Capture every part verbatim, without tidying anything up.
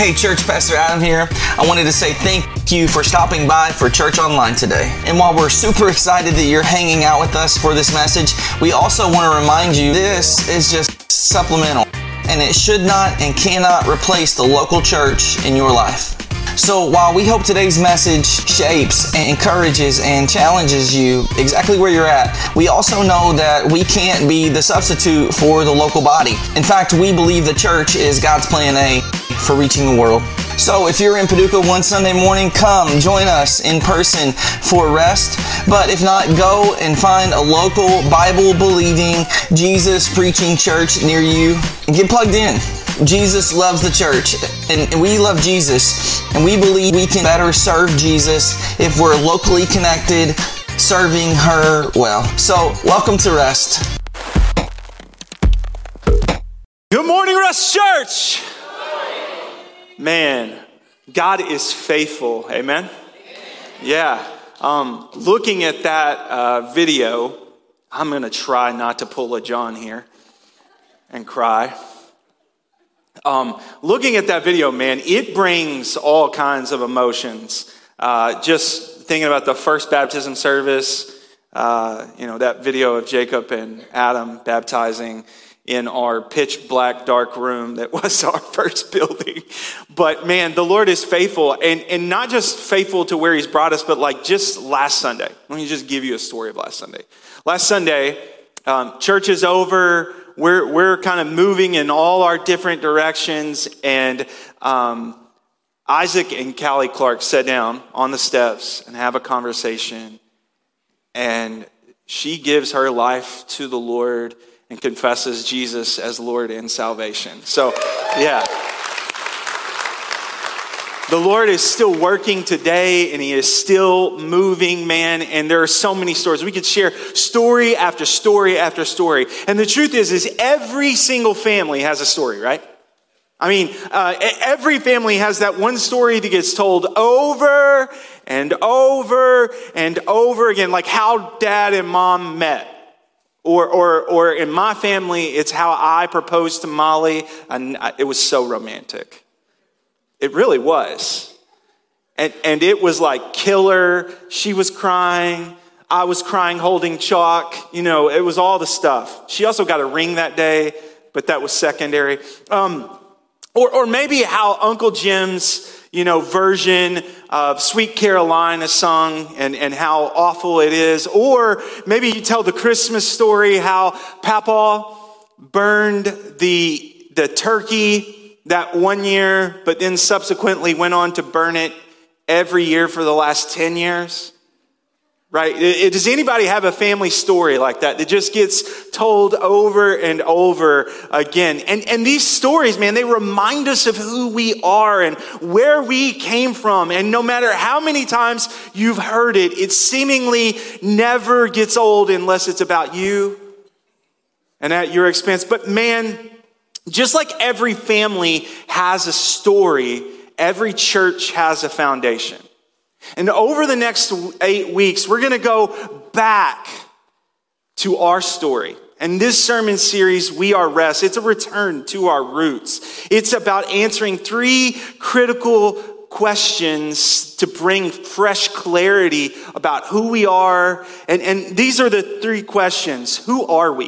Hey church, Pastor Adam here. I wanted to say thank you for stopping by for Church Online today. And while we're super excited that you're hanging out with us for this message, we also want to remind you this is just supplemental, and it should not and cannot replace the local church in your life. So while we hope today's message shapes and encourages and challenges you exactly where you're at, we also know that we can't be the substitute for the local body. In fact, we believe the church is God's plan A for reaching the world. So if you're in Paducah one Sunday morning, come join us in person for rest. But if not, go and find a local Bible-believing, Jesus-preaching church near you and get plugged in. Jesus loves the church, and we love Jesus, and we believe we can better serve Jesus if we're locally connected, serving her well. So, welcome to Rest. Good morning, Rest Church! Man, God is faithful, amen? Yeah, um, looking at that uh, video, I'm going to try not to pull a John here and cry. Um, looking at that video, man, it brings all kinds of emotions. Uh, just thinking about the first baptism service, uh, you know, that video of Jacob and Adam baptizing in our pitch black dark room that was our first building. But man, the Lord is faithful, and, and not just faithful to where he's brought us, but like just last Sunday. Let me just give you a story of last Sunday. Last Sunday, um, church is over. We're we're kind of moving in all our different directions, and um, Isaac and Callie Clark sat down on the steps and have a conversation, and she gives her life to the Lord and confesses Jesus as Lord and salvation. So, yeah. The Lord is still working today, and he is still moving, man. And there are so many stories. We could share story after story after story. And the truth is, is every single family has a story, right? I mean, uh, every family has that one story that gets told over and over and over again, like how dad and mom met. Or, or, or in my family, it's how I proposed to Molly, and it was so romantic. It really was. And and it was like killer. She was crying. I was crying holding chalk. You know, it was all the stuff. She also got a ring that day, but that was secondary. Um, or, or maybe how Uncle Jim's, you know, version of Sweet Caroline is sung, and, and how awful it is. Or maybe you tell the Christmas story, how Papa burned the the turkey that one year, but then subsequently went on to burn it every year for the last ten years, right? It, it, does anybody have a family story like that that just gets told over and over again? And, and these stories, man, they remind us of who we are and where we came from. And no matter how many times you've heard it, it seemingly never gets old unless it's about you and at your expense. But man, just like every family has a story, every church has a foundation. And over the next eight weeks, we're going to go back to our story. And this sermon series, We Are Rest, it's a return to our roots. It's about answering three critical questions to bring fresh clarity about who we are. And, and these are the three questions. Who are we?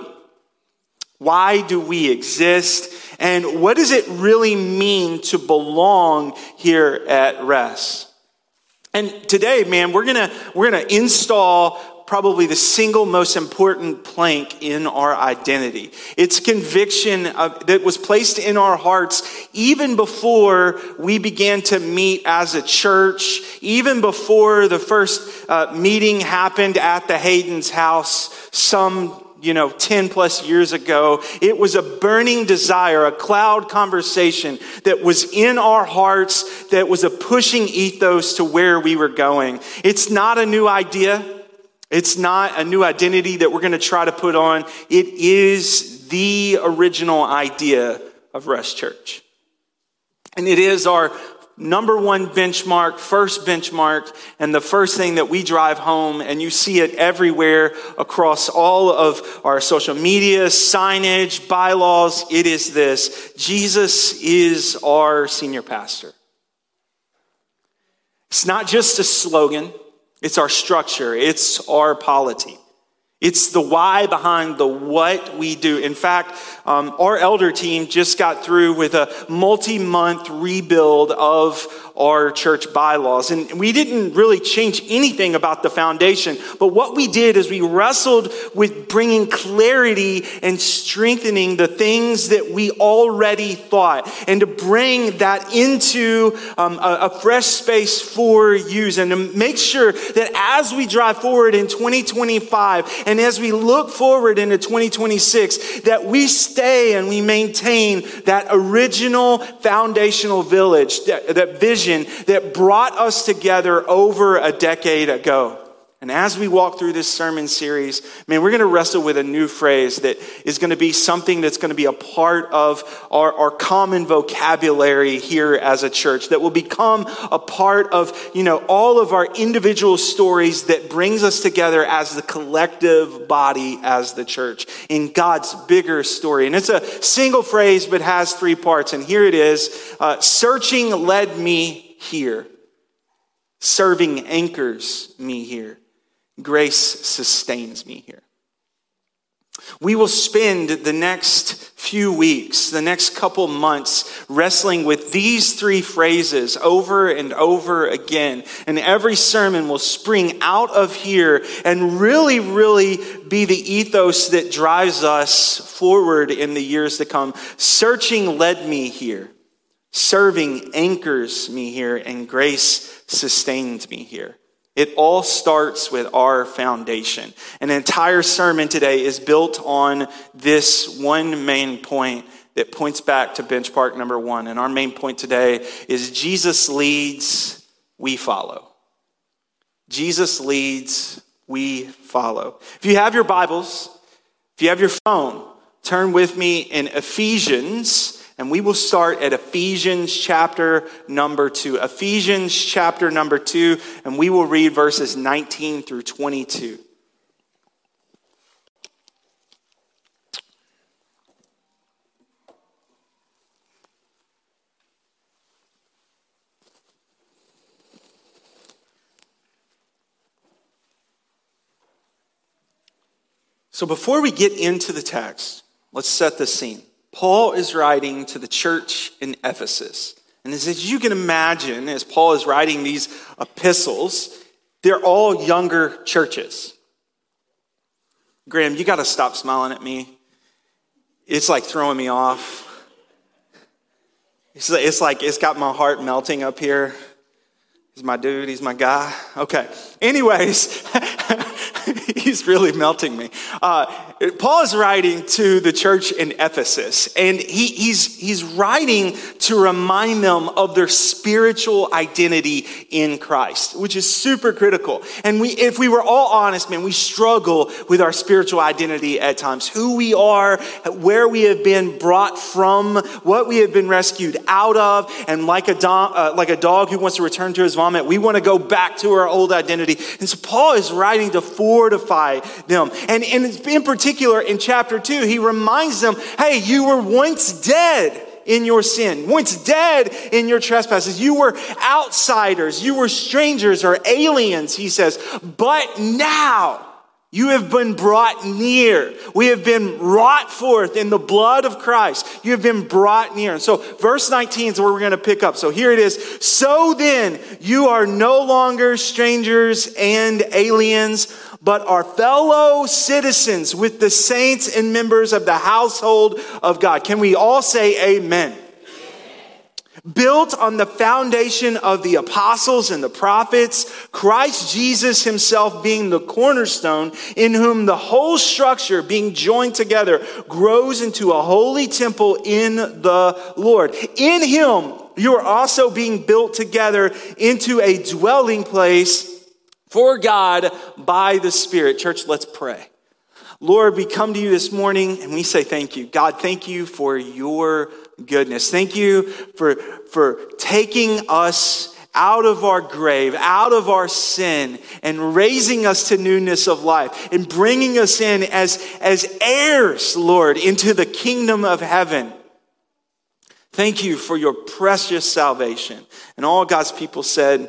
Why do we exist? And what does it really mean to belong here at Rest? And today, man, we're gonna we're gonna install probably the single most important plank in our identity. It's conviction of, that was placed in our hearts even before we began to meet as a church, even before the first uh, meeting happened at the Hayden's house some you know, ten plus years ago. It was a burning desire, a cloud conversation that was in our hearts, that was a pushing ethos to where we were going. It's not a new idea. It's not a new identity that we're going to try to put on. It is the original idea of Rest Church. And it is our number one benchmark, first benchmark, and the first thing that we drive home, and you see it everywhere across all of our social media, signage, bylaws. It is this: Jesus is our senior pastor. It's not just a slogan. It's our structure. It's our polity. It's the why behind the what we do. In fact, um, our elder team just got through with a multi-month rebuild of our church bylaws. And we didn't really change anything about the foundation. But what we did is we wrestled with bringing clarity and strengthening the things that we already thought, and to bring that into um, a, a fresh space for use, and to make sure that as we drive forward in twenty twenty-five and as we look forward into twenty twenty-six, that we stay and we maintain that original foundational village, that, that vision that brought us together over a decade ago. And as we walk through this sermon series, man, we're going to wrestle with a new phrase that is going to be something that's going to be a part of our, our common vocabulary here as a church, that will become a part of, you know, all of our individual stories that brings us together as the collective body, as the church, in God's bigger story. And it's a single phrase, but has three parts. And here it is. Uh, searching led me here. Serving anchors me here. Grace sustains me here. We will spend the next few weeks, the next couple months, wrestling with these three phrases over and over again. And every sermon will spring out of here and really, really be the ethos that drives us forward in the years to come. Searching led me here. Serving anchors me here. And grace sustains me here. It all starts with our foundation. An entire sermon today is built on this one main point that points back to benchmark number one. And our main point today is Jesus leads, we follow. Jesus leads, we follow. If you have your Bibles, if you have your phone, turn with me in Ephesians. And we will start at Ephesians chapter number two. Ephesians chapter number two, and we will read verses nineteen through twenty-two. So before we get into the text, let's set the scene. Paul is writing to the church in Ephesus. And as you can imagine, as Paul is writing these epistles, they're all younger churches. Graham, you got to stop smiling at me. It's like throwing me off. It's like, it's like it's got my heart melting up here. He's my dude. He's my guy. Okay. Anyways, he's really melting me. Uh, Paul is writing to the church in Ephesus, and he, he's, he's writing to remind them of their spiritual identity in Christ, which is super critical. And we, if we were all honest, man, we struggle with our spiritual identity at times. Who we are, where we have been brought from, what we have been rescued out of, and like a, do, uh, like a dog who wants to return to his vomit, we want to go back to our old identity. And so Paul is writing to fortify them. And, and in particular, in chapter two, he reminds them, hey, you were once dead in your sin, once dead in your trespasses. You were outsiders, you were strangers or aliens, he says. But now you have been brought near. We have been wrought forth in the blood of Christ. You have been brought near. And so verse nineteen is where we're going to pick up. So here it is. So then you are no longer strangers and aliens, but are fellow citizens with the saints and members of the household of God. Can we all say amen? Amen. Built on the foundation of the apostles and the prophets, Christ Jesus himself being the cornerstone, in whom the whole structure being joined together grows into a holy temple in the Lord. In him, you are also being built together into a dwelling place for God by the Spirit. Church, let's pray. Lord, we come to you this morning and we say thank you. God, thank you for your goodness. Thank you for, for taking us out of our grave, out of our sin, and raising us to newness of life, and bringing us in as, as heirs, Lord, into the kingdom of heaven. Thank you for your precious salvation. And all God's people said,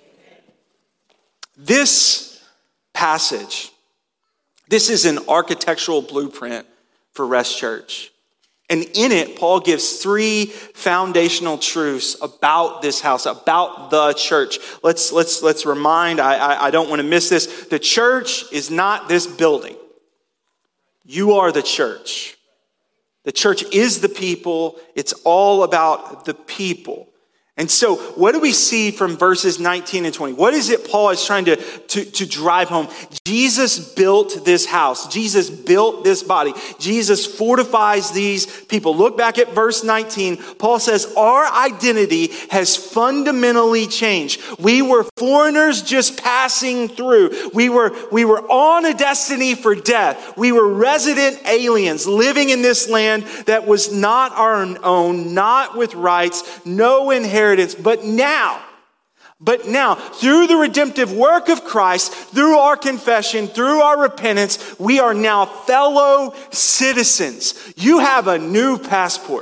this passage, this is an architectural blueprint for Rest Church. And in it, Paul gives three foundational truths about this house, about the church. Let's let's let's remind, I, I, I don't want to miss this. The church is not this building. You are the church. The church is the people. It's all about the people. And so what do we see from verses nineteen and twenty? What is it Paul is trying to, to, to drive home? Jesus built this house. Jesus built this body. Jesus fortifies these people. Look back at verse nineteen. Paul says, our identity has fundamentally changed. We were foreigners just passing through. We were, we were on a destiny for death. We were resident aliens living in this land that was not our own, not with rights, no inheritance. But now, but now, through the redemptive work of Christ, through our confession, through our repentance, we are now fellow citizens. You have a new passport.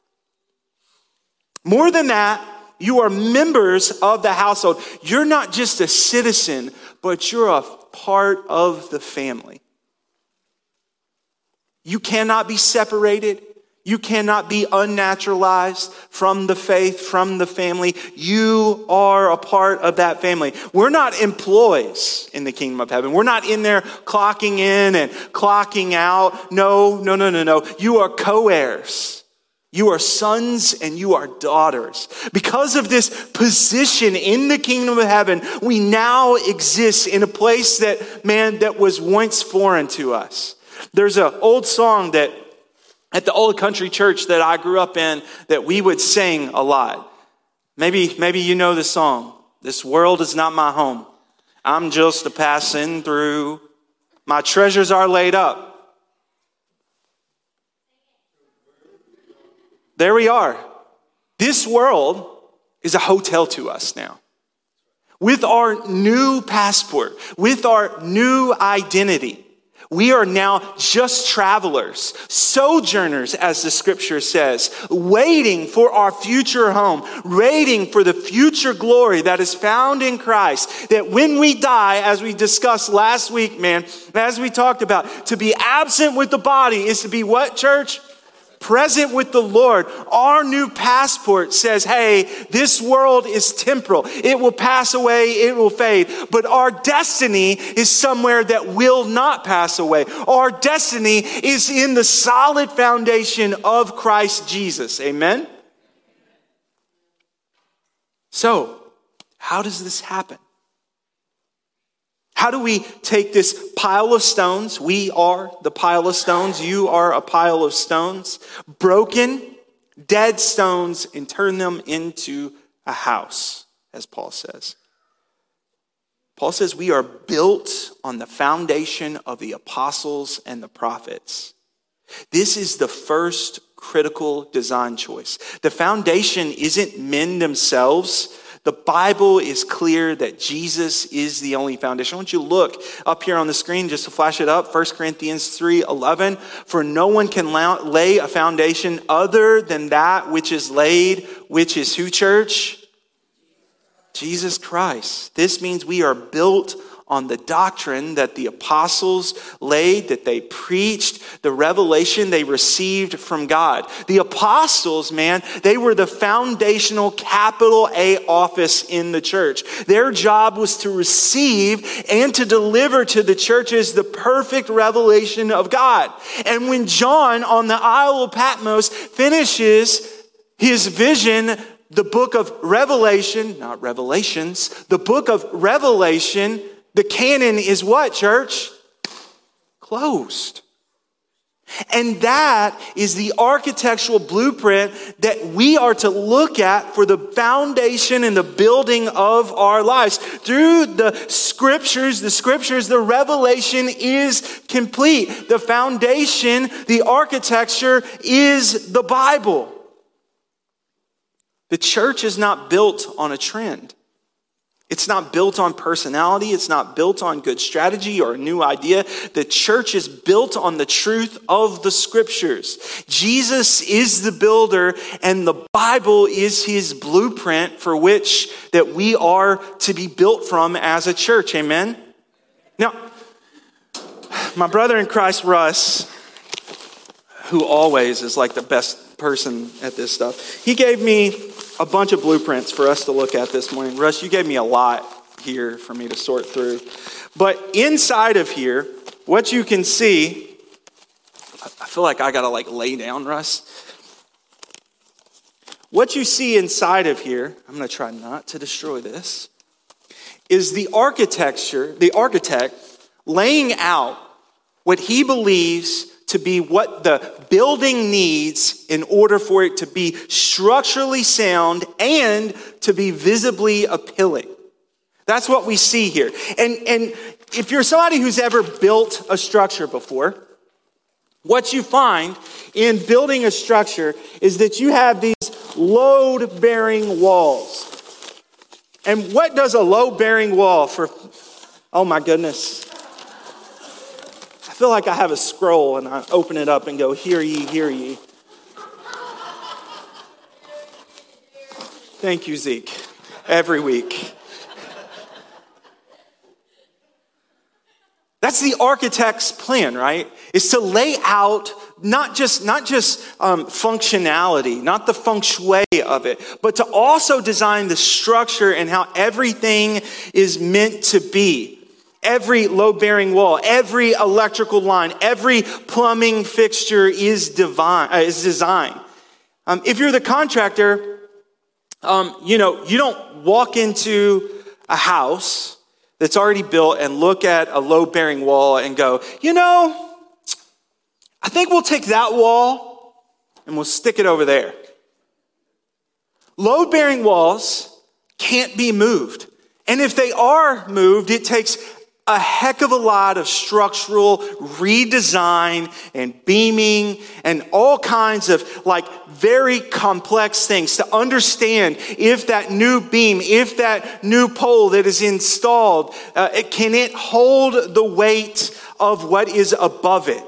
More than that, you are members of the household. You're not just a citizen, but you're a part of the family. You cannot be separated. You cannot be unnaturalized from the faith, from the family. You are a part of that family. We're not employees in the kingdom of heaven. We're not in there clocking in and clocking out. No, no, no, no, no. You are co-heirs. You are sons and you are daughters. Because of this position in the kingdom of heaven, we now exist in a place that, man, that was once foreign to us. There's an old song that at the old country church that I grew up in that we would sing a lot. Maybe, maybe you know the song. This world is not my home. I'm just a passing through. My treasures are laid up. There we are. This world is a hotel to us now. With our new passport, with our new identity, we are now just travelers, sojourners, as the scripture says, waiting for our future home, waiting for the future glory that is found in Christ. That when we die, as we discussed last week, man, as we talked about, to be absent with the body is to be what, church? Present with the Lord. Our new passport says, hey, this world is temporal. It will pass away. It will fade. But our destiny is somewhere that will not pass away. Our destiny is in the solid foundation of Christ Jesus. Amen? So, how does this happen? How do we take this pile of stones? We are the pile of stones. You are a pile of stones. Broken, dead stones, and turn them into a house, as Paul says. Paul says we are built on the foundation of the apostles and the prophets. This is the first critical design choice. The foundation isn't men themselves. The Bible is clear that Jesus is the only foundation. I want you to look up here on the screen just to flash it up. First Corinthians three eleven. For no one can lay a foundation other than that which is laid, which is who, church? Jesus Christ. This means we are built on the doctrine that the apostles laid, that they preached, the revelation they received from God. The apostles, man, they were the foundational capital A office in the church. Their job was to receive and to deliver to the churches the perfect revelation of God. And when John on the Isle of Patmos finishes his vision, the book of Revelation, not Revelations, the book of Revelation, the canon is what, church? Closed. And that is the architectural blueprint that we are to look at for the foundation and the building of our lives. Through the scriptures, the scriptures, the revelation is complete. The foundation, the architecture is the Bible. The church is not built on a trend. It's not built on personality. It's not built on good strategy or a new idea. The church is built on the truth of the scriptures. Jesus is the builder, and the Bible is his blueprint for which that we are to be built from as a church. Amen? Now, my brother in Christ, Russ, who always is like the best person at this stuff, he gave me a bunch of blueprints for us to look at this morning. Russ, you gave me a lot here for me to sort through. But inside of here, what you can see, I feel like I gotta like lay down, Russ. What you see inside of here, I'm gonna try not to destroy this, is the architecture, the architect laying out what he believes to be what the building needs in order for it to be structurally sound and to be visibly appealing. That's what we see here. And, and if you're somebody who's ever built a structure before, what you find in building a structure is that you have these load-bearing walls. And what does a load-bearing wall for, oh my goodness. I feel like I have a scroll and I open it up and go, hear ye, hear ye. Thank you, Zeke. Every week. That's the architect's plan, right? Is to lay out not just, not just um, functionality, not the feng shui of it, but to also design the structure and how everything is meant to be. Every load-bearing wall, every electrical line, every plumbing fixture is divine, uh, is designed. Um, if you're the contractor, um, you know, you don't walk into a house that's already built and look at a load-bearing wall and go, you know, I think we'll take that wall and we'll stick it over there. Load-bearing walls can't be moved. And if they are moved, it takes a heck of a lot of structural redesign and beaming and all kinds of like very complex things to understand if that new beam, if that new pole that is installed, uh, it, can it hold the weight of what is above it?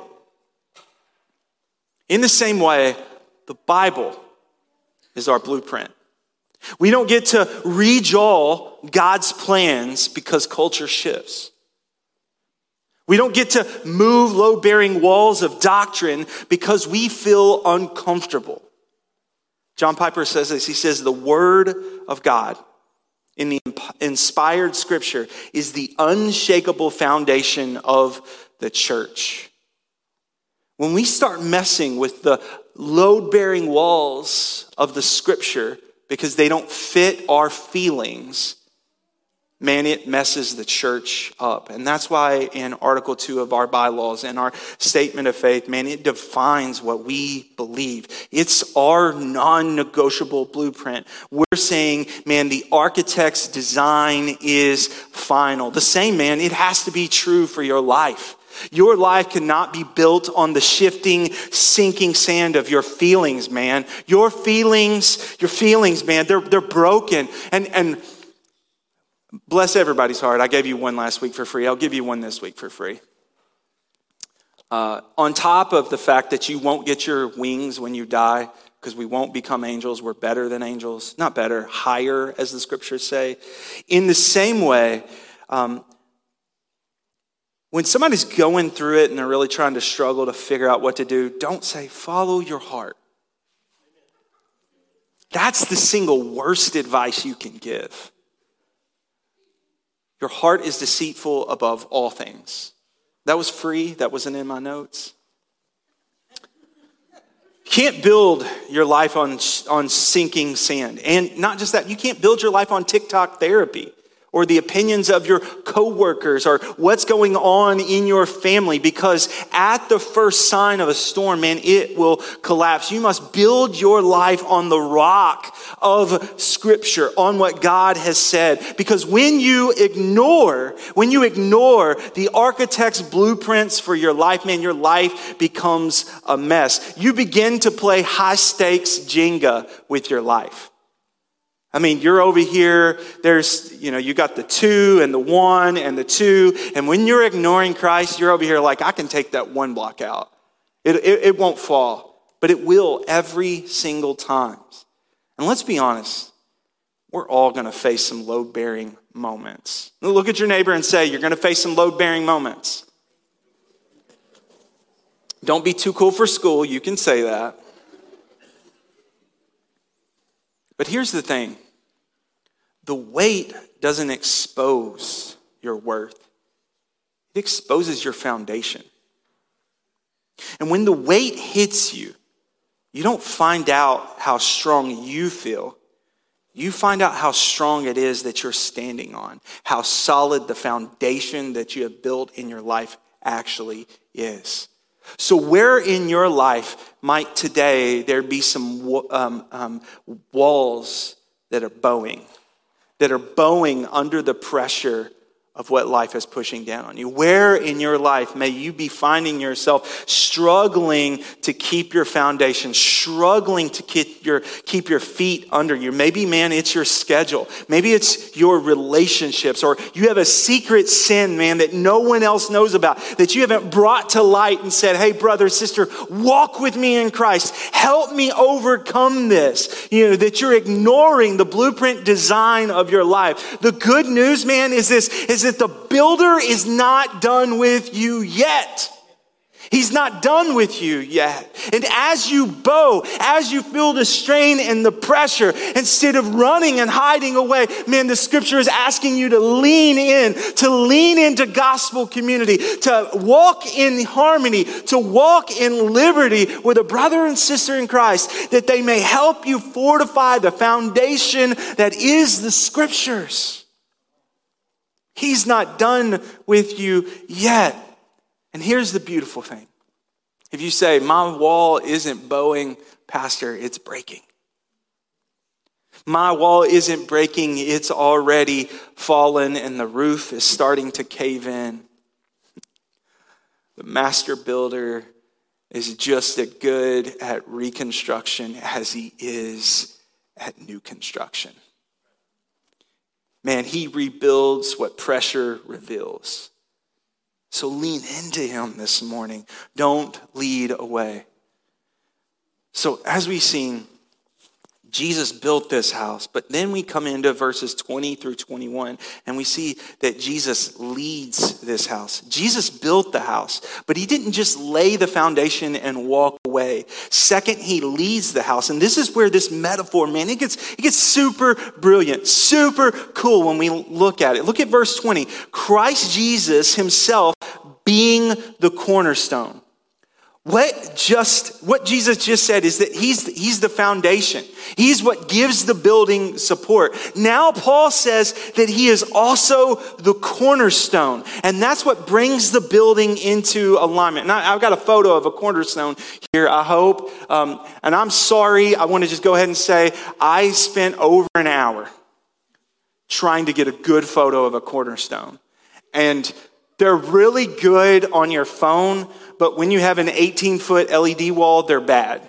In the same way, the Bible is our blueprint. We don't get to redraw God's plans because culture shifts. We don't get to move load-bearing walls of doctrine because we feel uncomfortable. John Piper says this. He says, the word of God in the inspired scripture is the unshakable foundation of the church. When we start messing with the load-bearing walls of the scripture because they don't fit our feelings, man, it messes the church up. And that's why in Article two of our bylaws and our statement of faith, man, it defines what we believe. It's our non-negotiable blueprint. We're saying, man, the architect's design is final. The same, man, it has to be true for your life. Your life cannot be built on the shifting, sinking sand of your feelings, man. Your feelings, your feelings, man, they're, they're broken. And, and, bless everybody's heart. I gave you one last week for free. I'll give you one this week for free. Uh, on top of the fact that you won't get your wings when you die, because we won't become angels. We're better than angels. Not better, higher, as the scriptures say. In the same way, um, when somebody's going through it and they're really trying to struggle to figure out what to do, don't say, follow your heart. That's the single worst advice you can give. Your heart is deceitful above all things. That was free. That wasn't in my notes. You can't build your life on, on sinking sand. And not just that, you can't build your life on TikTok therapy or the opinions of your coworkers or what's going on in your family, because at the first sign of a storm, man, it will collapse. You must build your life on the rock of Scripture, on what God has said. Because when you ignore, when you ignore the architect's blueprints for your life, man, your life becomes a mess. You begin to play high stakes Jenga with your life. I mean, you're over here, there's, you know, you got the two and the one and the two. And when you're ignoring Christ, you're over here like, I can take that one block out. It, it, it won't fall, but it will every single time. And let's be honest, we're all going to face some load-bearing moments. Look at your neighbor and say, you're going to face some load-bearing moments. Don't be too cool for school. You can say that. But here's the thing. The weight doesn't expose your worth. It exposes your foundation. And when the weight hits you, you don't find out how strong you feel. You find out how strong it is that you're standing on, how solid the foundation that you have built in your life actually is. So where in your life might today there be some um, um, walls that are bowing, that are bowing under the pressure of what life is pushing down on you? Where in your life may you be finding yourself struggling to keep your foundation, struggling to keep your, keep your feet under you? Maybe, man, it's your schedule. Maybe it's your relationships, or you have a secret sin, man, that no one else knows about, that you haven't brought to light and said, hey, brother, sister, walk with me in Christ. Help me overcome this. You know, that you're ignoring the blueprint design of your life. The good news, man, is this, is that the builder is not done with you yet. He's not done with you yet. And as you bow, as you feel the strain and the pressure, instead of running and hiding away, man, the scripture is asking you to lean in, to lean into gospel community, to walk in harmony, to walk in liberty with a brother and sister in Christ, that they may help you fortify the foundation that is the scriptures. He's not done with you yet. And here's the beautiful thing. If you say, my wall isn't bowing, Pastor, it's breaking. My wall isn't breaking, it's already fallen and the roof is starting to cave in. The master builder is just as good at reconstruction as he is at new construction. Man, he rebuilds what pressure reveals. So lean into him this morning. Don't lead away. So as we've seen, Jesus built this house, but then we come into verses twenty through twenty-one, and we see that Jesus leads this house. Jesus built the house, but he didn't just lay the foundation and walk away. Second, he leads the house. And this is where this metaphor, man, it gets, it gets super brilliant, super cool when we look at it. Look at verse twenty. Christ Jesus himself being the cornerstone. What just what Jesus just said is that he's, he's the foundation. He's what gives the building support. Now Paul says that he is also the cornerstone. And that's what brings the building into alignment. And I, I've got a photo of a cornerstone here, I hope. Um, and I'm sorry, I want to just go ahead and say, I spent over an hour trying to get a good photo of a cornerstone. And they're really good on your phone, but when you have an eighteen-foot L E D wall, they're bad.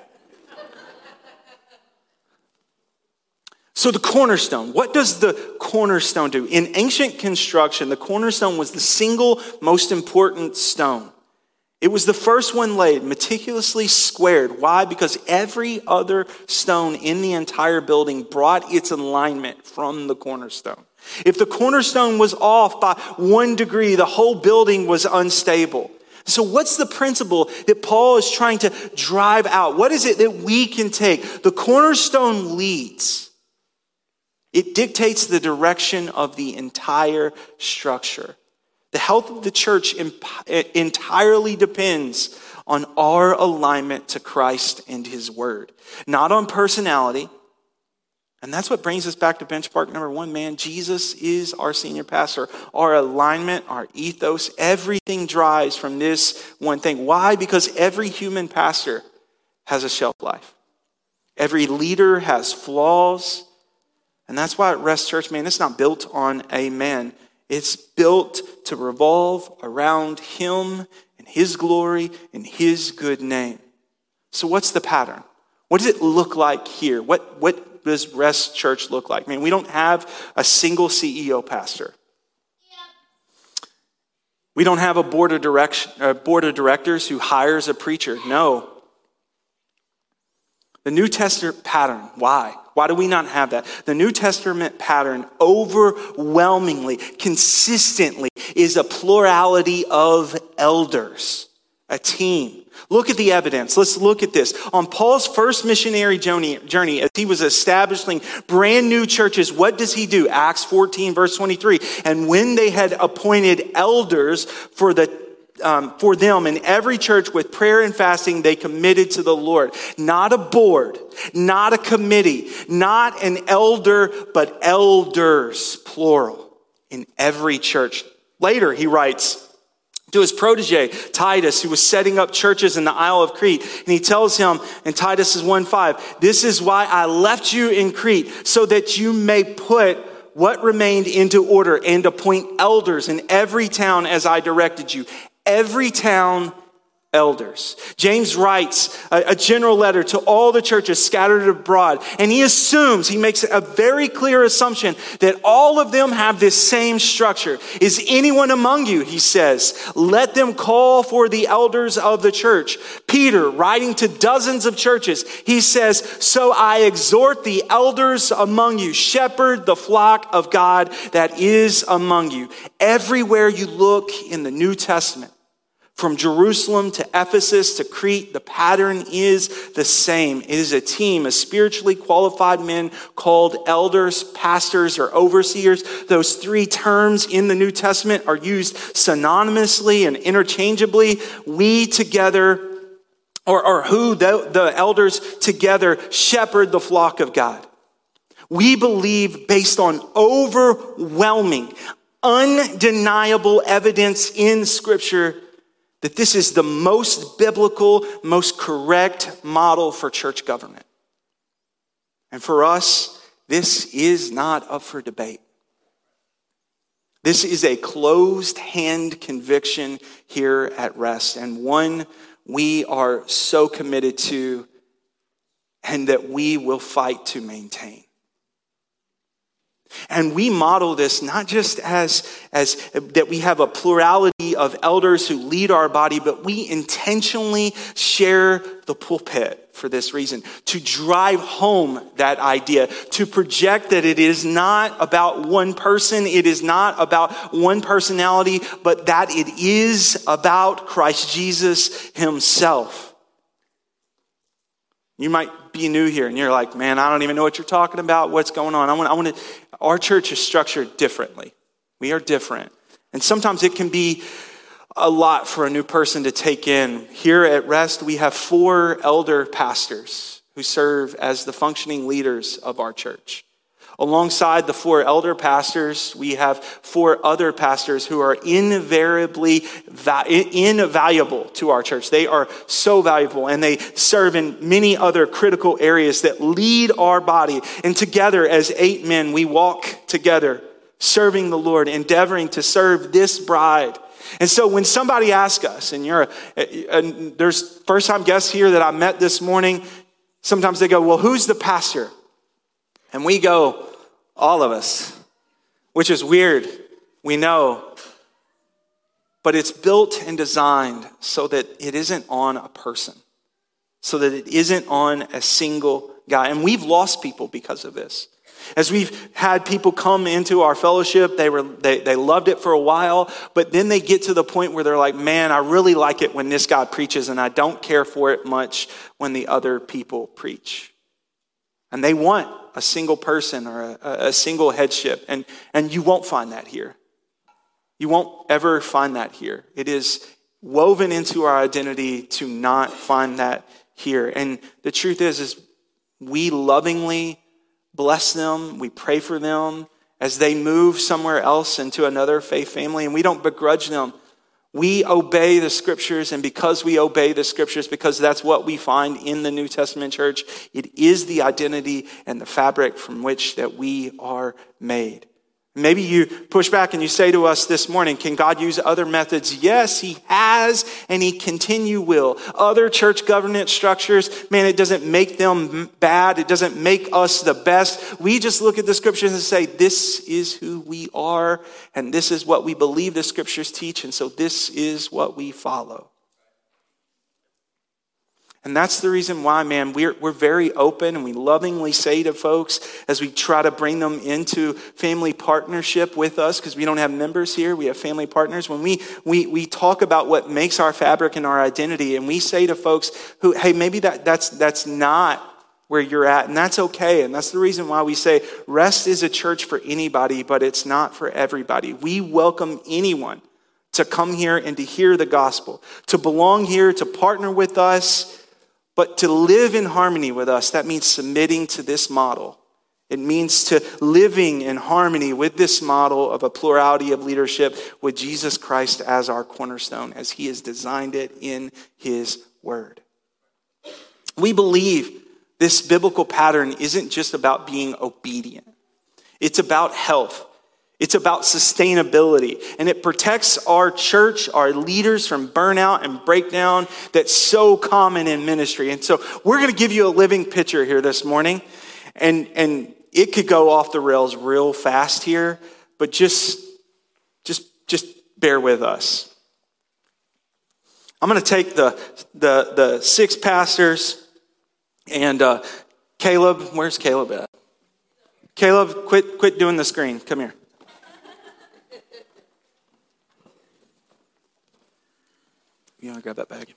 So the cornerstone, what does the cornerstone do? In ancient construction, the cornerstone was the single most important stone. It was the first one laid, meticulously squared. Why? Because every other stone in the entire building brought its alignment from the cornerstone. If the cornerstone was off by one degree, the whole building was unstable. So what's the principle that Paul is trying to drive out? What is it that we can take? The cornerstone leads. It dictates the direction of the entire structure. The health of the church entirely depends on our alignment to Christ and his word, not on personality. And that's what brings us back to benchmark number one, man. Jesus is our senior pastor. Our alignment, our ethos, everything drives from this one thing. Why? Because every human pastor has a shelf life. Every leader has flaws. And that's why at Rest Church, man, it's not built on a man. It's built to revolve around him and his glory and his good name. So what's the pattern? What does it look like here? What, what does Rest Church look like? I mean, we don't have a single C E O pastor. We don't have a board of direction, a board of directors who hires a preacher. No. The New Testament pattern, why? Why do we not have that? The New Testament pattern overwhelmingly, consistently is a plurality of elders, a team. Look at the evidence. Let's look at this. On Paul's first missionary journey, as he was establishing brand new churches, what does he do? Acts fourteen, verse twenty-three. And when they had appointed elders for the Um, for them in every church with prayer and fasting, they committed to the Lord. Not a board, not a committee, not an elder, but elders, plural, in every church. Later, he writes to his protege, Titus, who was setting up churches in the Isle of Crete. And he tells him in Titus one five, this is why I left you in Crete, so that you may put what remained into order and appoint elders in every town as I directed you. Every town, elders. James writes a, a general letter to all the churches scattered abroad, and he assumes, he makes a very clear assumption that all of them have this same structure. Is anyone among you, he says, let them call for the elders of the church. Peter, writing to dozens of churches, he says, so I exhort the elders among you, shepherd the flock of God that is among you. Everywhere you look in the New Testament, from Jerusalem to Ephesus to Crete, the pattern is the same. It is a team of spiritually qualified men called elders, pastors, or overseers. Those three terms in the New Testament are used synonymously and interchangeably. We together, or, or who the, the elders together shepherd the flock of God. We believe, based on overwhelming, undeniable evidence in Scripture, that this is the most biblical, most correct model for church government. And for us, this is not up for debate. This is a closed-hand conviction here at Rest, and one we are so committed to and that we will fight to maintain. And we model this not just as, as that we have a plurality of elders who lead our body, but we intentionally share the pulpit for this reason, to drive home that idea, to project that it is not about one person, it is not about one personality, but that it is about Christ Jesus himself. You might be new here and you're like, man, I don't even know what you're talking about. What's going on? I want, I want to, our church is structured differently. We are different. And sometimes it can be a lot for a new person to take in. Here at Rest, we have four elder pastors who serve as the functioning leaders of our church. Alongside the four elder pastors, we have four other pastors who are invariably va- invaluable to our church. They are so valuable, and they serve in many other critical areas that lead our body. And together, as eight men, we walk together, serving the Lord, endeavoring to serve this bride. And so when somebody asks us, and you're, a, a, there's first-time guests here that I met this morning, sometimes they go, well, who's the pastor? And we go, all of us, which is weird, we know. But it's built and designed so that it isn't on a person, so that it isn't on a single guy. And we've lost people because of this. As we've had people come into our fellowship, they were they, they loved it for a while, but then they get to the point where they're like, man, I really like it when this guy preaches, and I don't care for it much when the other people preach. And they want a single person or a, a single headship. And, and you won't find that here. You won't ever find that here. It is woven into our identity to not find that here. And the truth is, is we lovingly bless them. We pray for them as they move somewhere else into another faith family. And we don't begrudge them. We obey the scriptures, and because we obey the scriptures, because that's what we find in the New Testament church, it is the identity and the fabric from which that we are made. Maybe you push back and you say to us this morning, can God use other methods? Yes, he has, and he continue will. Other church governance structures, man, it doesn't make them bad. It doesn't make us the best. We just look at the scriptures and say, this is who we are, and this is what we believe the scriptures teach, and so this is what we follow. And that's the reason why, man, we're, we're very open, and we lovingly say to folks as we try to bring them into family partnership with us, because we don't have members here, we have family partners. When we, we, we talk about what makes our fabric and our identity, and we say to folks who, hey, maybe that, that's, that's not where you're at, and that's okay. And that's the reason why we say Rest is a church for anybody, but it's not for everybody. We welcome anyone to come here and to hear the gospel, to belong here, to partner with us. But to live in harmony with us, that means submitting to this model. It means to living in harmony with this model of a plurality of leadership with Jesus Christ as our cornerstone, as he has designed it in his word. We believe this biblical pattern isn't just about being obedient. It's about health. It's about sustainability, and it protects our church, our leaders from burnout and breakdown that's so common in ministry. And so we're going to give you a living picture here this morning, and, and it could go off the rails real fast here, but just, just, just bear with us. I'm going to take the, the, the six pastors and uh, Caleb, where's Caleb at? Caleb, quit, quit doing the screen. Come here. You want to grab that bag?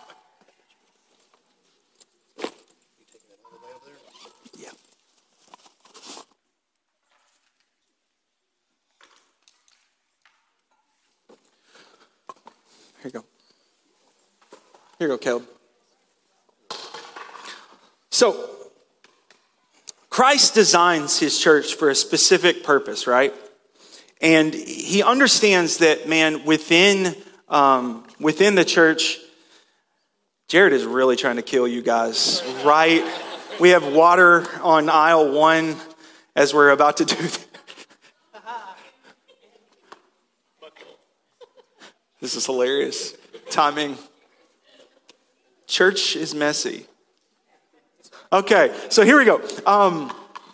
Yeah. Here you go. Here you go, Caleb. So, Christ designs his church for a specific purpose, right? And he understands that, man, within um, within the church, Jared is really trying to kill you guys, right? We have water on aisle one as we're about to do that. This is hilarious. Timing. Church is messy. Okay, so here we go. Um,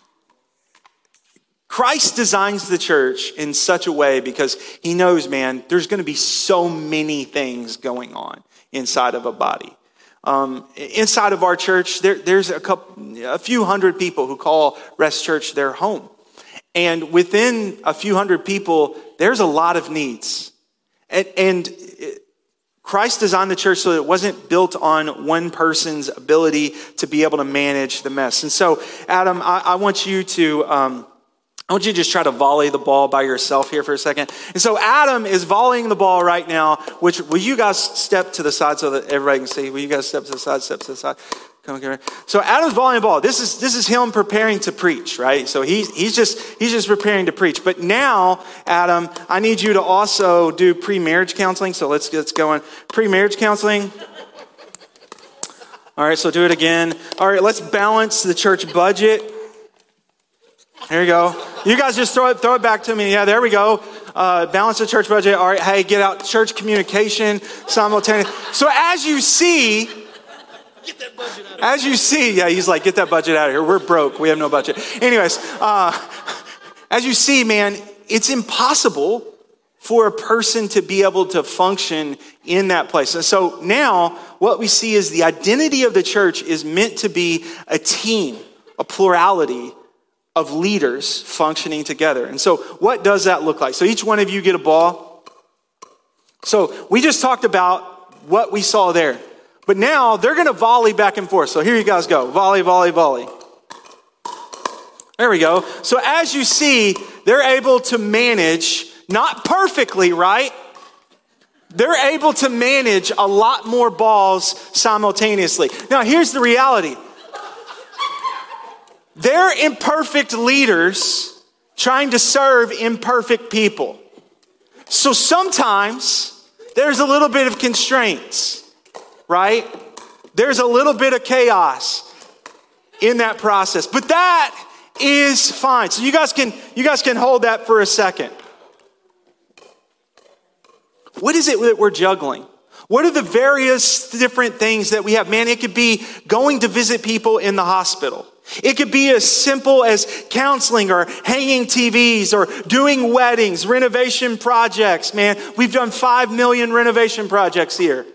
Christ designs the church in such a way because he knows, man, there's going to be so many things going on inside of a body. Um, inside of our church, there, there's a couple, a few hundred people who call Rest Church their home. And within a few hundred people, there's a lot of needs. And, and Christ designed the church so that it wasn't built on one person's ability to be able to manage the mess. And so, Adam, I, I want you to... Um, I want you to just try to volley the ball by yourself here for a second. And so Adam is volleying the ball right now, which, will you guys step to the side so that everybody can see? Will you guys step to the side, step to the side? Come here. So Adam's volleying the ball. This is, this is him preparing to preach, right? So he's, he's just, he's just preparing to preach. But now, Adam, I need you to also do pre-marriage counseling. So let's get going. Pre-marriage counseling. All right, so do it again. All right, let's balance the church budget. There you go. You guys just throw it, throw it back to me. Yeah, there we go. Uh, balance the church budget. All right, hey, get out church communication simultaneous. So as you see, get that budget out of as you see, yeah, he's like, get that budget out of here. We're broke. We have no budget. Anyways, uh, as you see, man, it's impossible for a person to be able to function in that place. And so now what we see is the identity of the church is meant to be a team, a plurality of leaders functioning together. And so what does that look like? So each one of you get a ball. So we just talked about what we saw there. But now they're going to volley back and forth. So here you guys go. Volley, volley, volley. There we go. So as you see, they're able to manage, not perfectly, right? They're able to manage a lot more balls simultaneously. Now here's the reality. They're imperfect leaders trying to serve imperfect people. So sometimes there's a little bit of constraints, right? There's a little bit of chaos in that process. But that is fine. So you guys can, you guys can hold that for a second. What is it that we're juggling? What are the various different things that we have? Man, it could be going to visit people in the hospital. It could be as simple as counseling or hanging T Vs or doing weddings, renovation projects. Man, we've done five million renovation projects here.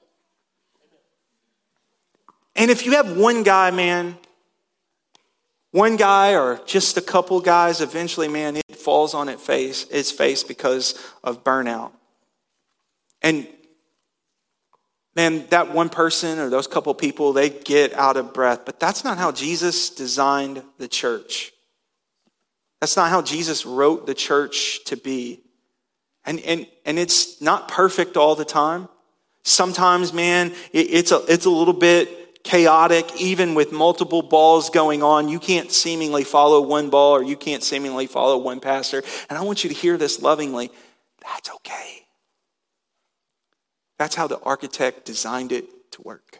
And if you have one guy, man, one guy or just a couple guys, eventually, man, it falls on its face, its face because of burnout. And man, that one person or those couple people, they get out of breath. But that's not how Jesus designed the church. That's not how Jesus wrote the church to be. And and and it's not perfect all the time. Sometimes, man, it, it's a it's a little bit chaotic, even with multiple balls going on. You can't seemingly follow one ball, or you can't seemingly follow one pastor. And I want you to hear this lovingly. That's okay. That's how the architect designed it to work.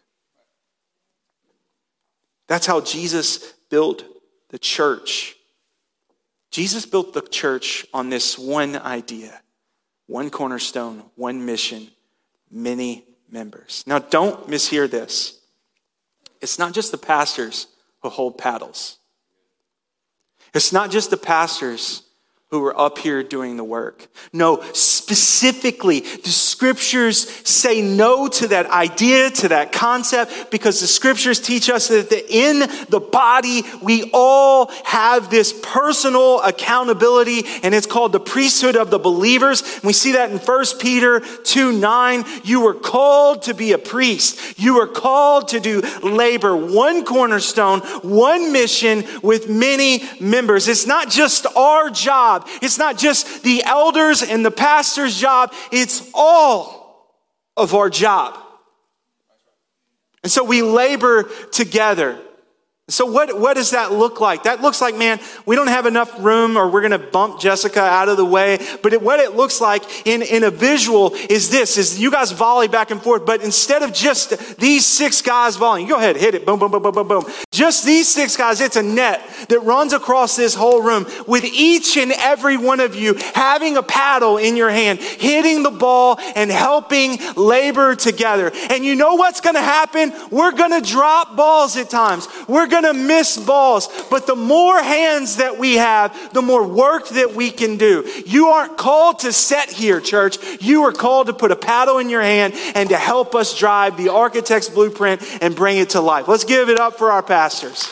That's how Jesus built the church. Jesus built the church on this one idea, one cornerstone, one mission, many members. Now, don't mishear this. It's not just the pastors who hold paddles. It's not just the pastors who are up here doing the work. No, specifically, the scriptures say no to that idea, to that concept, because the scriptures teach us that in the body, we all have this personal accountability, and it's called the priesthood of the believers. And we see that in First Peter two nine. You were called to be a priest. You were called to do labor, one cornerstone, one mission with many members. It's not just our job. It's not just the elders and the pastor's job. It's all of our job. And so we labor together. So what, what does that look like? That looks like, man, we don't have enough room, or we're going to bump Jessica out of the way. But it, what it looks like in, in a visual is this, is you guys volley back and forth. But instead of just these six guys volleying, go ahead, hit it, boom, boom, boom, boom, boom, boom. Just these six guys, it's a net that runs across this whole room with each and every one of you having a paddle in your hand, hitting the ball and helping labor together. And you know what's going to happen? We're going to drop balls at times. We're going to miss balls, but the more hands that we have, the more work that we can do. You aren't called to sit here, church. You are called to put a paddle in your hand and to help us drive the architect's blueprint and bring it to life. Let's give it up for our pastors.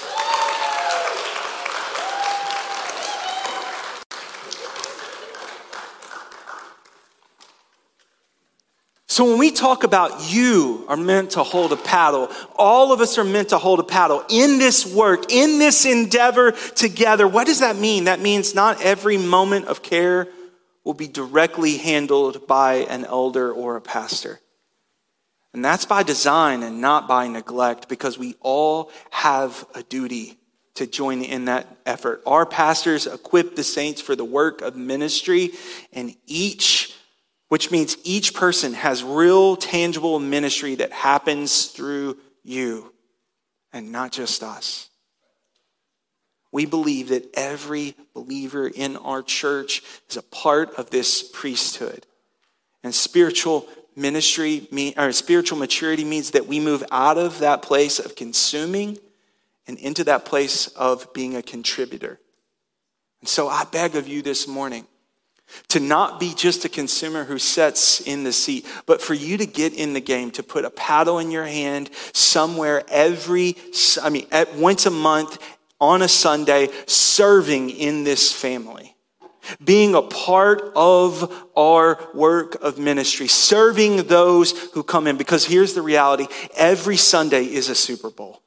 So when we talk about you are meant to hold a paddle, all of us are meant to hold a paddle in this work, in this endeavor together. What does that mean? That means not every moment of care will be directly handled by an elder or a pastor. And that's by design and not by neglect, because we all have a duty to join in that effort. Our pastors equip the saints for the work of ministry, and each which means each person has real, tangible ministry that happens through you and not just us. We believe that every believer in our church is a part of this priesthood. And spiritual ministry, or spiritual maturity means that we move out of that place of consuming and into that place of being a contributor. And so I beg of you this morning, to not be just a consumer who sits in the seat, but for you to get in the game, to put a paddle in your hand somewhere every, I mean, at once a month on a Sunday, serving in this family, being a part of our work of ministry, serving those who come in. Because here's the reality, every Sunday is a Super Bowl.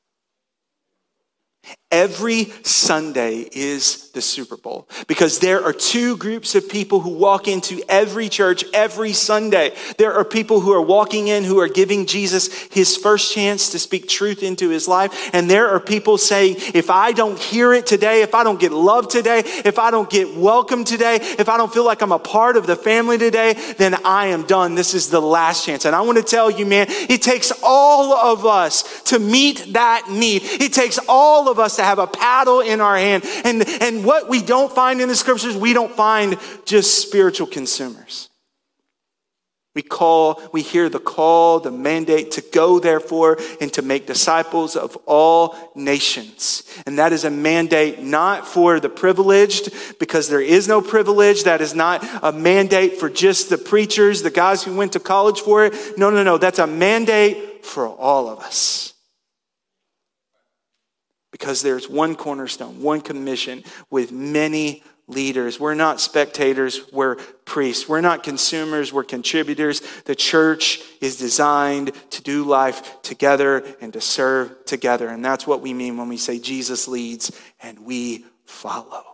Every Sunday is the Super Bowl, because there are two groups of people who walk into every church every Sunday. There are people who are walking in who are giving Jesus his first chance to speak truth into his life. And there are people saying, if I don't hear it today, if I don't get loved today, if I don't get welcomed today, if I don't feel like I'm a part of the family today, then I am done. This is the last chance. And I want to tell you, man, it takes all of us to meet that need. It takes all of us to to have a paddle in our hand. And, and what we don't find in the scriptures, we don't find just spiritual consumers. We call, we hear the call, the mandate to go therefore and to make disciples of all nations. And that is a mandate not for the privileged, because there is no privilege. That is not a mandate for just the preachers, the guys who went to college for it. No, no, no. That's a mandate for all of us. Because there's one cornerstone, one commission with many leaders. We're not spectators, we're priests. We're not consumers, we're contributors. The church is designed to do life together and to serve together. And that's what we mean when we say Jesus leads and we follow.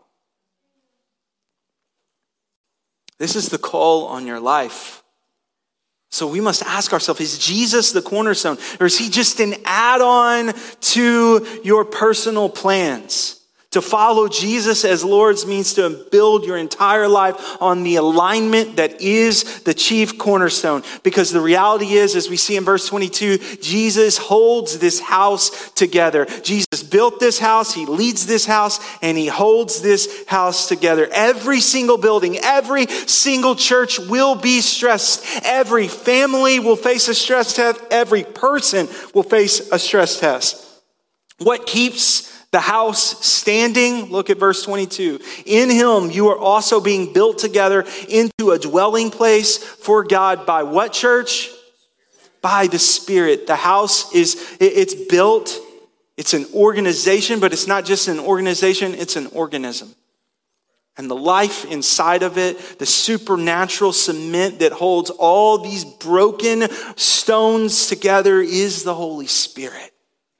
This is the call on your life. So we must ask ourselves, is Jesus the cornerstone, or is he just an add-on to your personal plans? To follow Jesus as Lord means to build your entire life on the alignment that is the chief cornerstone. Because the reality is, as we see in verse twenty-two, Jesus holds this house together. Jesus built this house, he leads this house, and he holds this house together. Every single building, every single church will be stressed. Every family will face a stress test. Every person will face a stress test. What keeps the house standing? Look at verse twenty-two. In him you are also being built together into a dwelling place for God by what, church? By the Spirit. The house is, it's built. It's an organization, but it's not just an organization, it's an organism. And the life inside of it, the supernatural cement that holds all these broken stones together, is the Holy Spirit.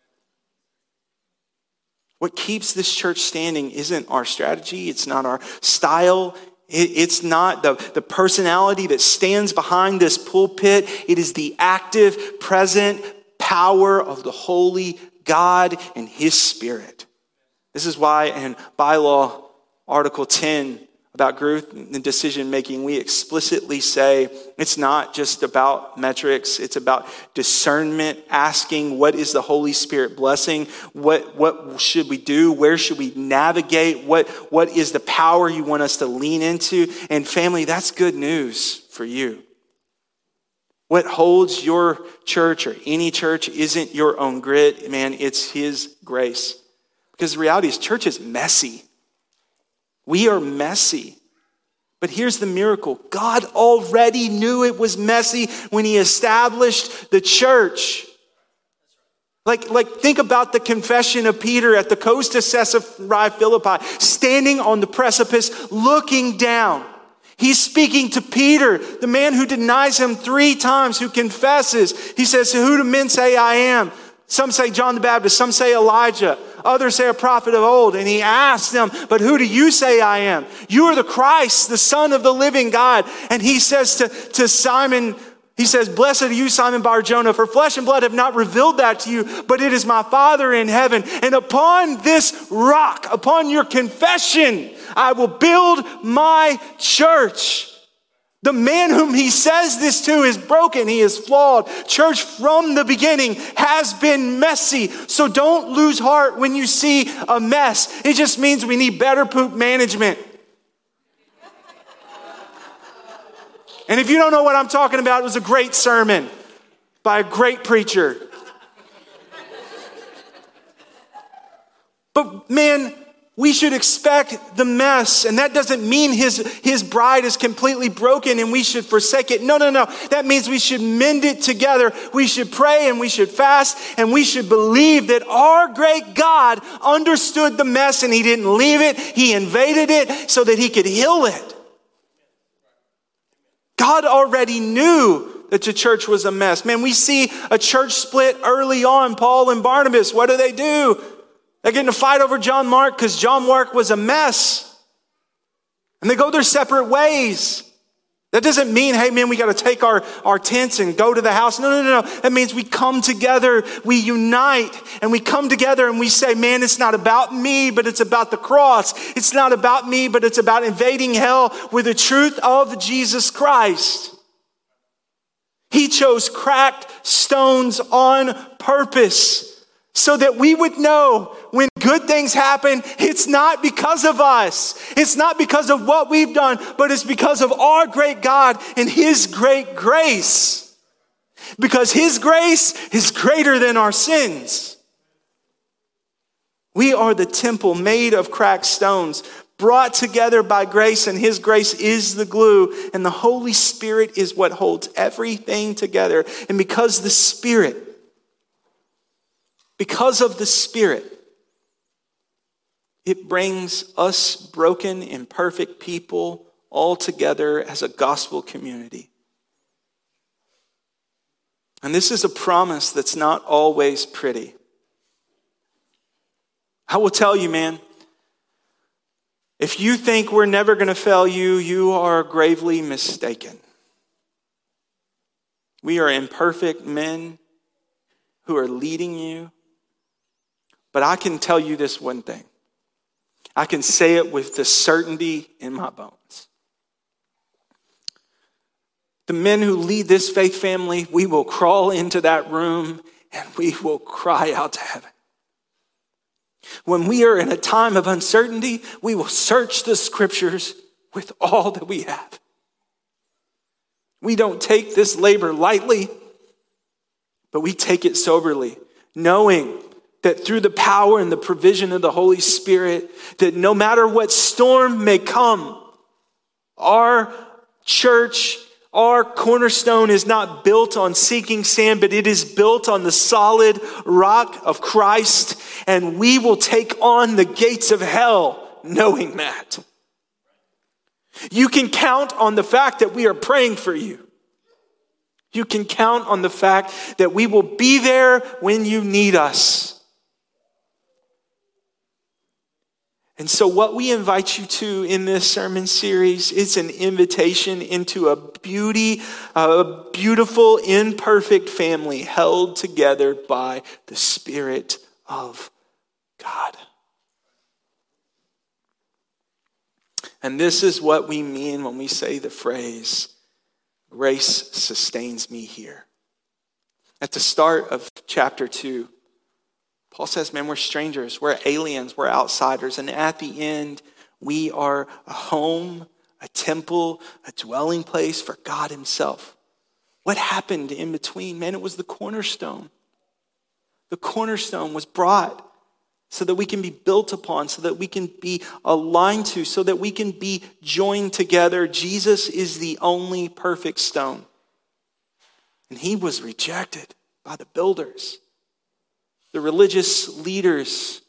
What keeps this church standing isn't our strategy. It's not our style. It's not the, the personality that stands behind this pulpit. It is the active, present power of the holy God and his Spirit. This is why in bylaw article ten about growth and decision making, we explicitly say it's not just about metrics. It's about discernment, asking what is the Holy Spirit blessing? What, what should we do? Where should we navigate? What, what is the power you want us to lean into? And family, that's good news for you. What holds your church or any church isn't your own grit, man, it's his grace. Because the reality is church is messy. We are messy. But here's the miracle. God already knew it was messy when he established the church. Like, like think about the confession of Peter at the coast of Caesarea Philippi, standing on the precipice, looking down. He's speaking to Peter, the man who denies him three times, who confesses. He says, who do men say I am? Some say John the Baptist, some say Elijah, others say a prophet of old. And he asked them, but who do you say I am? You are the Christ, the Son of the living God. And he says to, to Simon, he says, blessed are you, Simon Bar-Jonah, for flesh and blood have not revealed that to you, but it is my Father in heaven. And upon this rock, upon your confession, I will build my church. The man whom he says this to is broken. He is flawed. Church from the beginning has been messy. So don't lose heart when you see a mess. It just means we need better poop management. And if you don't know what I'm talking about, it was a great sermon by a great preacher. But man, we should expect the mess. And that doesn't mean his, his bride is completely broken and we should forsake it. No, no, no. That means we should mend it together. We should pray and we should fast and we should believe that our great God understood the mess and he didn't leave it. He invaded it so that he could heal it. God already knew that the church was a mess. Man, we see a church split early on. Paul and Barnabas, what do they do? They get in a fight over John Mark because John Mark was a mess. And they go their separate ways. That doesn't mean, hey man, we got to take our, our tents and go to the house. No, no, no, no. That means we come together, we unite, and we come together and we say, man, it's not about me, but it's about the cross. It's not about me, but it's about invading hell with the truth of Jesus Christ. He chose cracked stones on purpose so that we would know when good good things happen, it's not because of us. It's not because of what we've done, but it's because of our great God and his great grace. Because his grace is greater than our sins. We are the temple made of cracked stones, brought together by grace, and his grace is the glue, and the Holy Spirit is what holds everything together. And because the Spirit, because of the Spirit, it brings us broken, imperfect people all together as a gospel community. And this is a promise that's not always pretty. I will tell you, man, if you think we're never going to fail you, you are gravely mistaken. We are imperfect men who are leading you. But I can tell you this one thing. I can say it with the certainty in my bones. The men who lead this faith family, we will crawl into that room and we will cry out to heaven. When we are in a time of uncertainty, we will search the scriptures with all that we have. We don't take this labor lightly, but we take it soberly, knowing that through the power and the provision of the Holy Spirit, that no matter what storm may come, our church, our Cornerstone is not built on sinking sand, but it is built on the solid rock of Christ. And we will take on the gates of hell knowing that. You can count on the fact that we are praying for you. You can count on the fact that we will be there when you need us. And so what we invite you to in this sermon series is an invitation into a beauty, a beautiful, imperfect family held together by the Spirit of God. And this is what we mean when we say the phrase, grace sustains me here. At the start of chapter two, Paul says, man, we're strangers, we're aliens, we're outsiders. And at the end, we are a home, a temple, a dwelling place for God himself. What happened in between? Man, it was the cornerstone. The cornerstone was brought so that we can be built upon, so that we can be aligned to, so that we can be joined together. Jesus is the only perfect stone. And he was rejected by the builders, the religious leaders.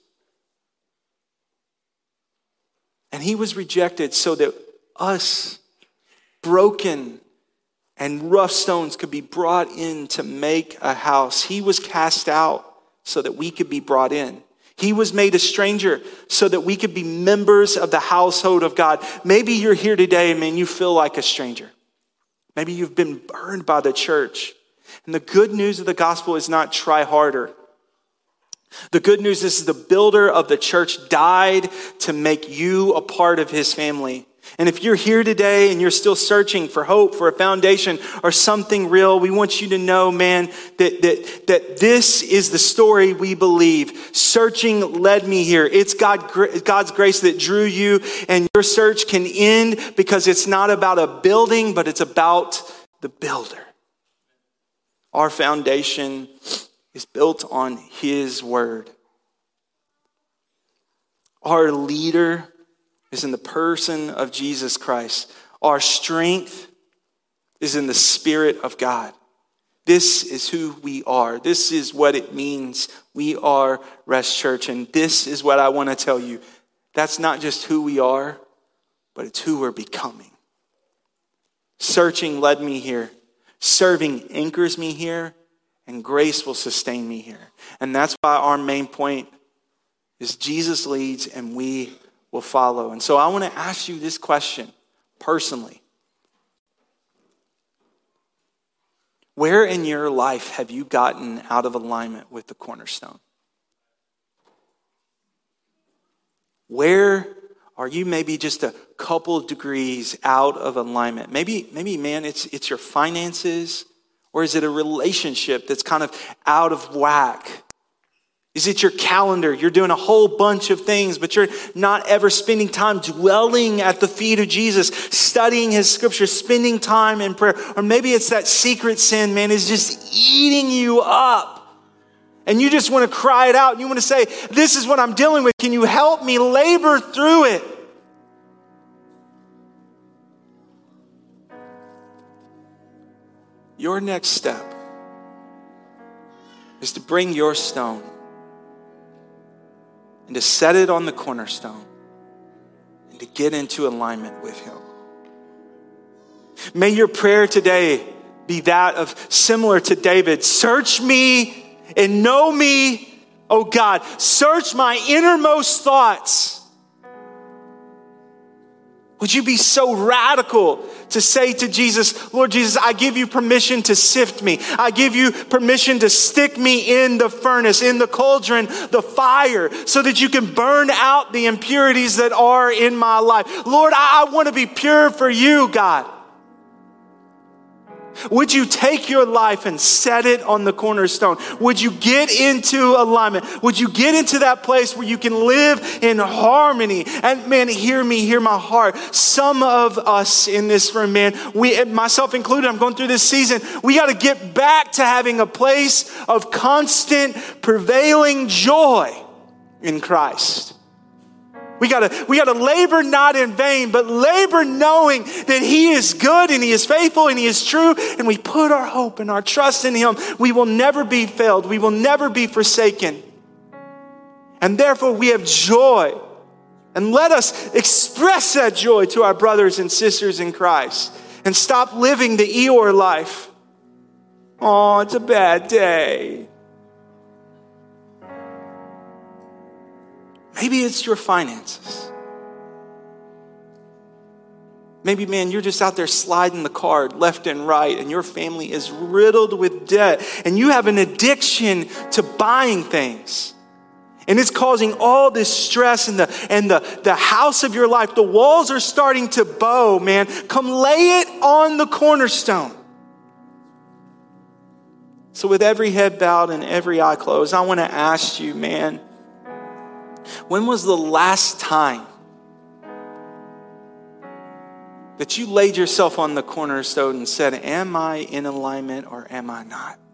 And he was rejected so that us, broken and rough stones, could be brought in to make a house. He was cast out so that we could be brought in. He was made a stranger so that we could be members of the household of God. Maybe you're here today, man, you feel like a stranger. Maybe you've been burned by the church. And the good news of the gospel is not try harder. The good news is the builder of the church died to make you a part of his family. And if you're here today and you're still searching for hope, for a foundation or something real, we want you to know, man, that, that, that this is the story we believe. Searching led me here. It's God, God's grace that drew you, and your search can end because it's not about a building, but it's about the builder. Our foundation is built on his word. Our leader is in the person of Jesus Christ. Our strength is in the Spirit of God. This is who we are. This is what it means. We are Rest Church. And this is what I want to tell you. That's not just who we are, but it's who we're becoming. Searching led me here. Serving anchors me here. And grace will sustain me here. And that's why our main point is Jesus leads and we will follow. And so I want to ask you this question personally. Where in your life have you gotten out of alignment with the cornerstone? Where are you maybe just a couple of degrees out of alignment? Maybe, maybe, man, it's it's your finances, or is it a relationship that's kind of out of whack? Is it your calendar? You're doing a whole bunch of things, but you're not ever spending time dwelling at the feet of Jesus, studying his scriptures, spending time in prayer. Or maybe it's that secret sin, man, is just eating you up. And you just want to cry it out. And you want to say, this is what I'm dealing with. Can you help me labor through it? Your next step is to bring your stone and to set it on the cornerstone and to get into alignment with him. May your prayer today be that of similar to David. Search me and know me, oh God. Search my innermost thoughts. Would you be so radical to say to Jesus, Lord Jesus, I give you permission to sift me. I give you permission to stick me in the furnace, in the cauldron, the fire, so that you can burn out the impurities that are in my life. Lord, I, I want to be pure for you, God. Would you take your life and set it on the cornerstone? Would you get into alignment? Would you get into that place where you can live in harmony? And man, hear me, hear my heart. Some of us in this room, man, we, myself included, I'm going through this season. We got to get back to having a place of constant, prevailing joy in Christ. We gotta, we gotta labor not in vain, but labor knowing that he is good and he is faithful and he is true. And we put our hope and our trust in him. We will never be failed. We will never be forsaken. And therefore we have joy. And let us express that joy to our brothers and sisters in Christ. And stop living the Eeyore life. Oh, it's a bad day. Maybe it's your finances. Maybe, man, you're just out there sliding the card left and right and your family is riddled with debt and you have an addiction to buying things. And it's causing all this stress in the, and the, the house of your life. The walls are starting to bow, man. Come lay it on the cornerstone. So with every head bowed and every eye closed, I want to ask you, man, when was the last time that you laid yourself on the cornerstone and said, am I in alignment or am I not?